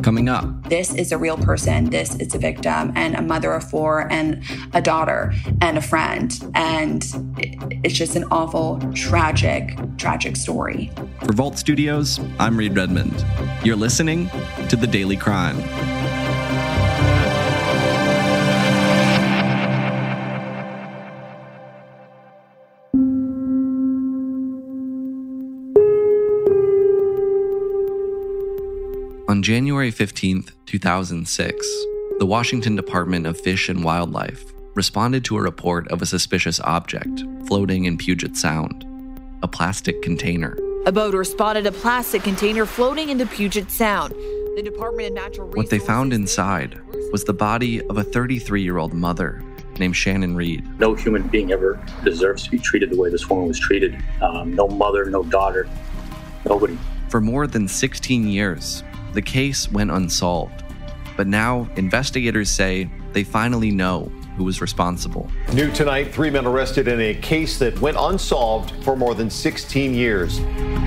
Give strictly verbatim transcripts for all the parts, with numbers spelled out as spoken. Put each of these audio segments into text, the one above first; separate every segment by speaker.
Speaker 1: Coming up.
Speaker 2: This is a real person. This is a victim and a mother of four and a daughter and a friend. And it's just an awful, tragic, tragic story.
Speaker 1: For Vault Studios, I'm Reed Redmond. You're listening to The Daily Crime. On January fifteenth, two thousand six, the Washington Department of Fish and Wildlife responded to a report of a suspicious object floating in Puget Sound, a plastic container.
Speaker 3: A boater spotted a plastic container floating into Puget Sound. The Department of Natural Resources...
Speaker 1: What they found inside was the body of a thirty-three-year-old mother named Shannon Reed.
Speaker 4: No human being ever deserves to be treated the way this woman was treated. Um, no mother, no daughter, nobody.
Speaker 1: For more than sixteen years, the case went unsolved, but now investigators say they finally know who was responsible.
Speaker 5: New tonight, three men arrested in a case that went unsolved for more than sixteen years.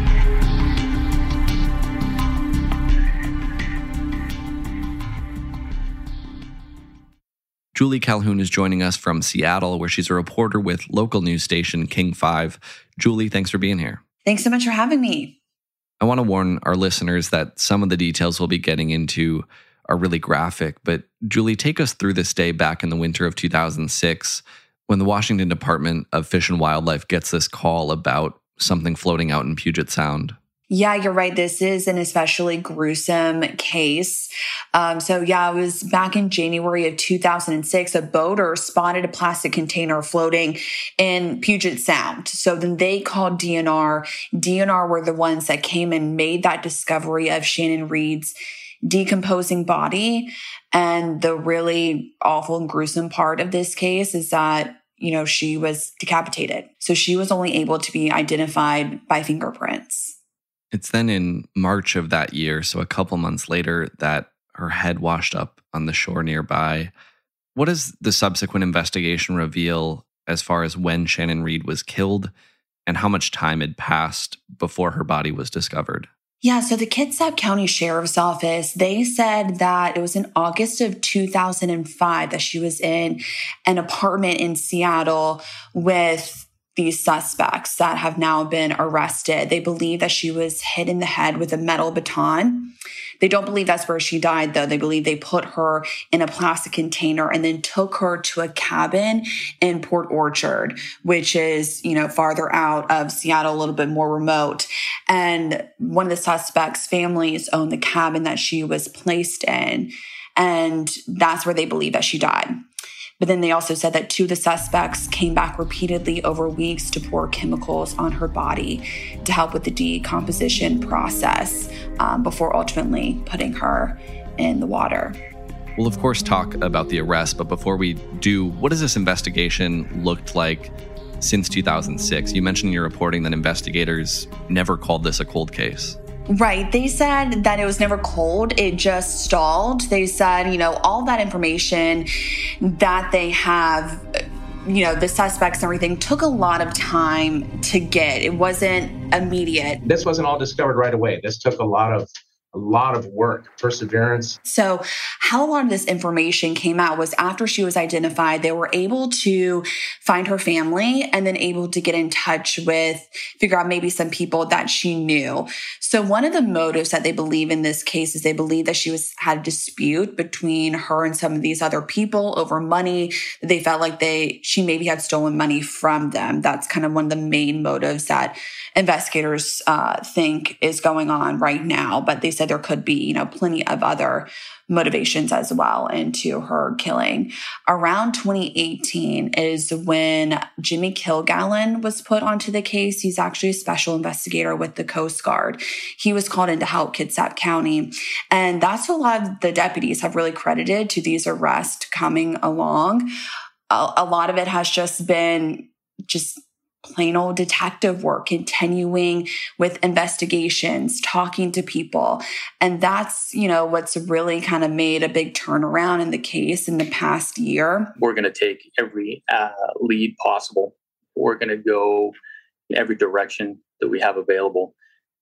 Speaker 1: Julie Calhoun is joining us from Seattle, where she's a reporter with local news station King five. Julie, thanks for being here.
Speaker 2: Thanks so much for having me.
Speaker 1: I want to warn our listeners that some of the details we'll be getting into are really graphic, but Julie, take us through this day back in the winter of two thousand six when the Washington Department of Fish and Wildlife gets this call about something floating out in Puget Sound.
Speaker 2: Yeah, you're right. This is an especially gruesome case. Um, so yeah, it was back in January of two thousand six, a boater spotted a plastic container floating in Puget Sound. So then they called D N R. D N R were the ones that came and made that discovery of Shannon Reed's decomposing body. And the really awful and gruesome part of this case is that, you know, she was decapitated. So she was only able to be identified by fingerprints.
Speaker 1: It's then in March of that year, so a couple months later, that her head washed up on the shore nearby. What does the subsequent investigation reveal as far as when Shannon Reed was killed and how much time had passed before her body was discovered?
Speaker 2: Yeah, so the Kitsap County Sheriff's Office, they said that it was in August of two thousand five that she was in an apartment in Seattle with these suspects that have now been arrested. They believe that she was hit in the head with a metal baton. They don't believe that's where she died, though. They believe they put her in a plastic container and then took her to a cabin in Port Orchard, which is, you know, farther out of Seattle, a little bit more remote. And one of the suspects' families owned the cabin that she was placed in. And that's where they believe that she died. But then they also said that two of the suspects came back repeatedly over weeks to pour chemicals on her body to help with the decomposition process um, before ultimately putting her in the water.
Speaker 1: We'll, of course, talk about the arrest, but before we do, what has this investigation looked like since two thousand six? You mentioned in your reporting that investigators never called this a cold case.
Speaker 2: Right. They said that it was never cold. It just stalled. They said, you know, all that information that they have, you know, the suspects and everything took a lot of time to get. It wasn't immediate.
Speaker 6: This wasn't all discovered right away. This took a lot of a lot of work, perseverance.
Speaker 2: So how a lot of this information came out was after she was identified, they were able to find her family and then able to get in touch with, figure out maybe some people that she knew. So one of the motives that they believe in this case is they believe that she was had a dispute between her and some of these other people over money. They felt like they she maybe had stolen money from them. That's kind of one of the main motives that investigators uh, think is going on right now. But they said there could be, you know, plenty of other motivations as well into her killing. Around twenty eighteen is when Jimmy Kilgallen was put onto the case. He's actually a special investigator with the Coast Guard. He was called in to help Kitsap County. And that's what a lot of the deputies have really credited to these arrests coming along. A, a lot of it has just been just plain old detective work, continuing with investigations, talking to people. And that's, you know, what's really kind of made a big turnaround in the case in the past year.
Speaker 4: We're going to take every uh, lead possible. We're going to go in every direction that we have available.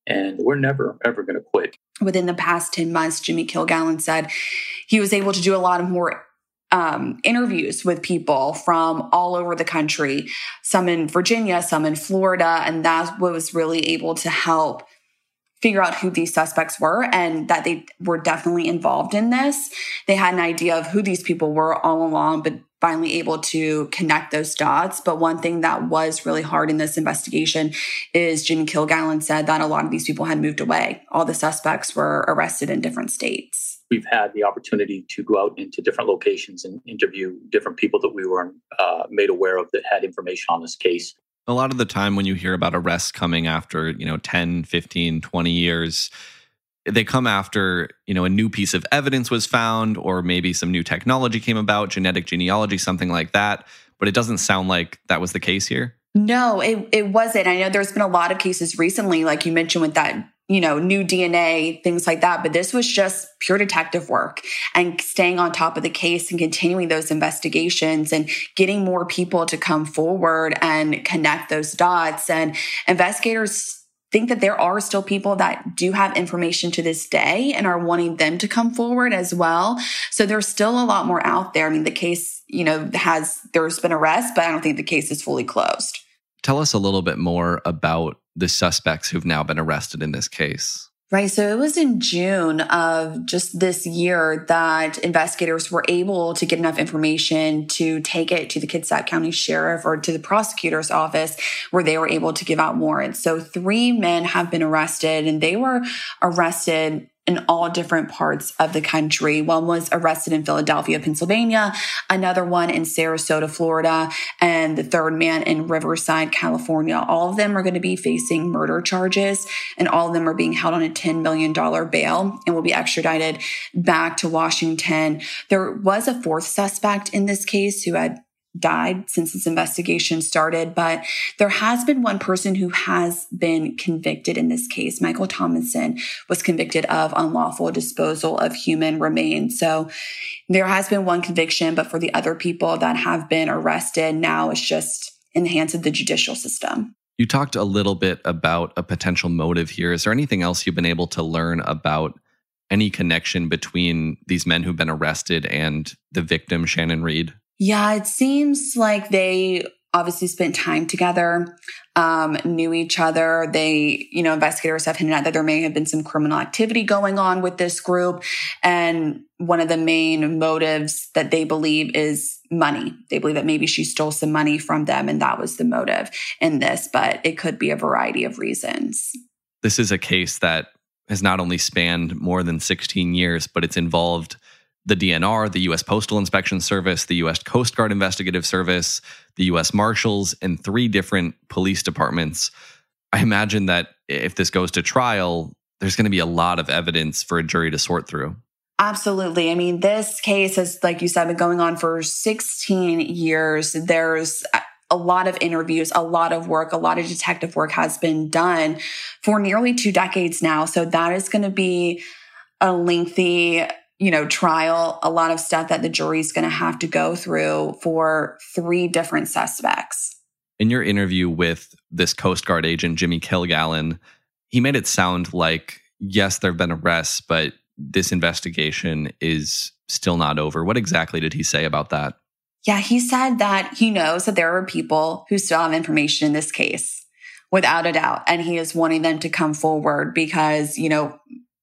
Speaker 4: and we're never, ever going to quit.
Speaker 2: Within the past ten months, Jimmy Kilgallen said he was able to do a lot of more um, interviews with people from all over the country, some in Virginia, some in Florida, and that was really able to help figure out who these suspects were and that they were definitely involved in this. They had an idea of who these people were all along, but finally able to connect those dots. But one thing that was really hard in this investigation is Jimmy Kilgallen said that a lot of these people had moved away. All the suspects were arrested in different states.
Speaker 4: We've had the opportunity to go out into different locations and interview different people that we were uh, made aware of that had information on this case.
Speaker 1: A lot of the time when you hear about arrests coming after, you know, ten, fifteen, twenty years, they come after, you know, a new piece of evidence was found, or maybe some new technology came about, genetic genealogy, something like that. But it doesn't sound like that was the case here.
Speaker 2: No, it, it wasn't. I know there's been a lot of cases recently, like you mentioned with that, you know, new D N A, things like that. But this was just pure detective work and staying on top of the case and continuing those investigations and getting more people to come forward and connect those dots. And investigators think that there are still people that do have information to this day and are wanting them to come forward as well. So there's still a lot more out there. I mean, the case, you know, has, there's been arrests, but I don't think the case is fully closed.
Speaker 1: Tell us a little bit more about the suspects who've now been arrested in this case.
Speaker 2: Right. So it was in June of just this year that investigators were able to get enough information to take it to the Kitsap County Sheriff or to the prosecutor's office where they were able to give out warrants. So three men have been arrested, and they were arrested in all different parts of the country. One was arrested in Philadelphia, Pennsylvania, another one in Sarasota, Florida, and the third man in Riverside, California. All of them are going to be facing murder charges, and all of them are being held on a ten million dollars bail and will be extradited back to Washington. There was a fourth suspect in this case who had died since this investigation started, but there has been one person who has been convicted in this case. Michael Thomason was convicted of unlawful disposal of human remains. So there has been one conviction, but for the other people that have been arrested, now it's just in the hands of the judicial system.
Speaker 1: You talked a little bit about a potential motive here. Is there anything else you've been able to learn about any connection between these men who've been arrested and the victim, Shannon Reed?
Speaker 2: Yeah, it seems like they obviously spent time together, um, knew each other. They, you know, investigators have hinted at that there may have been some criminal activity going on with this group. And one of the main motives that they believe is money. They believe that maybe she stole some money from them, and that was the motive in this, but it could be a variety of reasons.
Speaker 1: This is a case that has not only spanned more than sixteen years, but it's involved the D N R, the U S Postal Inspection Service, the U S Coast Guard Investigative Service, the U S Marshals, and three different police departments. I imagine that if this goes to trial, there's going to be a lot of evidence for a jury to sort through.
Speaker 2: Absolutely. I mean, this case has, like you said, been going on for sixteen years. There's a lot of interviews, a lot of work, a lot of detective work has been done for nearly two decades now. So that is going to be a lengthy, you know, trial, a lot of stuff that the jury's going to have to go through for three different suspects.
Speaker 1: In your interview with this Coast Guard agent, Jimmy Kilgallen, he made it sound like, yes, there have been arrests, but this investigation is still not over. What exactly did he say about that?
Speaker 2: Yeah, he said that he knows that there are people who still have information in this case, without a doubt. And he is wanting them to come forward because, you know,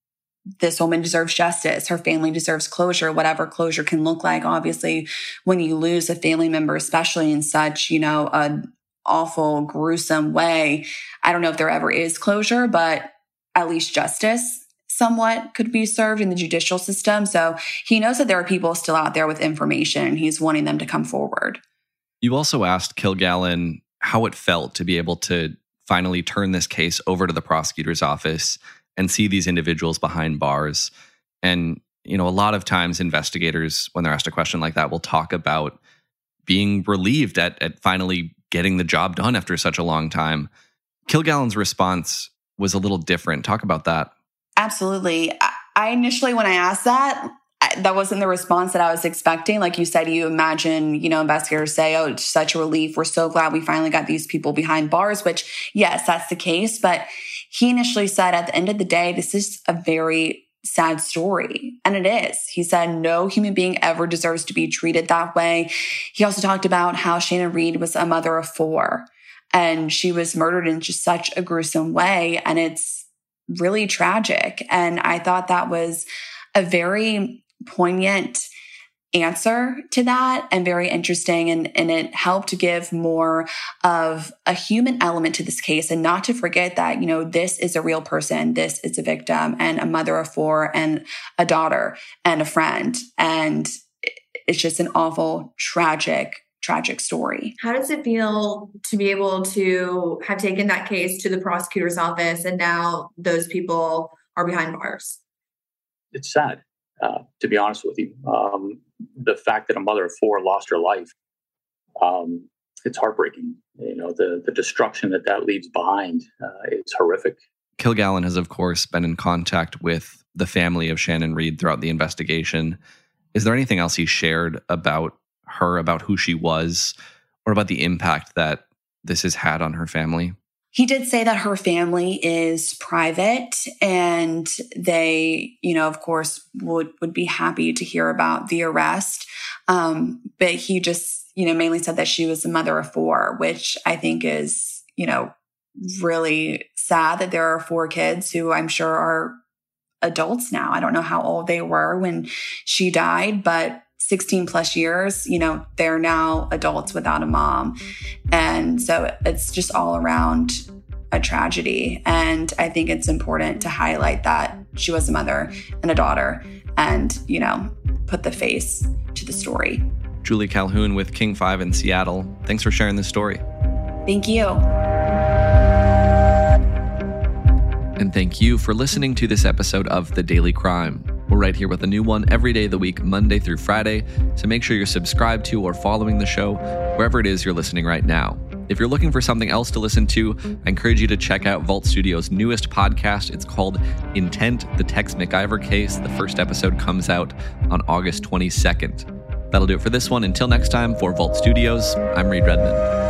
Speaker 2: this woman deserves justice. Her family deserves closure, whatever closure can look like. Obviously, when you lose a family member, especially in such, you know, an awful, gruesome way, I don't know if there ever is closure, but at least justice somewhat could be served in the judicial system. So he knows that there are people still out there with information, and he's wanting them to come forward.
Speaker 1: You also asked Kilgallen how it felt to be able to finally turn this case over to the prosecutor's office and see these individuals behind bars. And, you know, a lot of times investigators, when they're asked a question like that, will talk about being relieved at, at finally getting the job done after such a long time. Kilgallen's response was a little different. Talk about that.
Speaker 2: Absolutely. I initially, when I asked that, that wasn't the response that I was expecting. Like you said, you imagine, you know, investigators say, oh, it's such a relief. We're so glad we finally got these people behind bars, which yes, that's the case. But he initially said at the end of the day, this is a very sad story. And it is. He said no human being ever deserves to be treated that way. He also talked about how Shannon Reed was a mother of four and she was murdered in just such a gruesome way. And it's really tragic. And I thought that was a very poignant answer to that and very interesting. And, and it helped to give more of a human element to this case and not to forget that, you know, this is a real person. This is a victim and a mother of four and a daughter and a friend. And it's just an awful, tragic, tragic story.
Speaker 7: How does it feel to be able to have taken that case to the prosecutor's office and now those people are behind bars?
Speaker 4: It's sad, uh, to be honest with you. Um, the fact that a mother of four lost her life, um, it's heartbreaking. You know, the, the destruction that that leaves behind, uh, is horrific.
Speaker 1: Kilgallen has, of course, been in contact with the family of Shannon Reed throughout the investigation. Is there anything else he shared about her, about who she was, or about the impact that this has had on her family?
Speaker 2: He did say that her family is private and they, you know, of course, would, would be happy to hear about the arrest. Um, but he just, you know, mainly said that she was a mother of four, which I think is, you know, really sad that there are four kids who I'm sure are adults now. I don't know how old they were when she died, but sixteen plus years, you know, they're now adults without a mom. And so it's just all around a tragedy. And I think it's important to highlight that she was a mother and a daughter and, you know, put the face to the story.
Speaker 1: Julie Calhoun with King five in Seattle. Thanks for sharing this story.
Speaker 2: Thank you.
Speaker 1: And thank you for listening to this episode of The Daily Crime. We're right here with a new one every day of the week, Monday through Friday, so make sure you're subscribed to or following the show wherever it is you're listening right now. If you're looking for something else to listen to, I encourage you to check out Vault Studios' newest podcast. It's called Intent, the Tex McIver Case. The first episode comes out on August twenty-second. That'll do it for this one. Until next time, for Vault Studios, I'm Reed Redmond.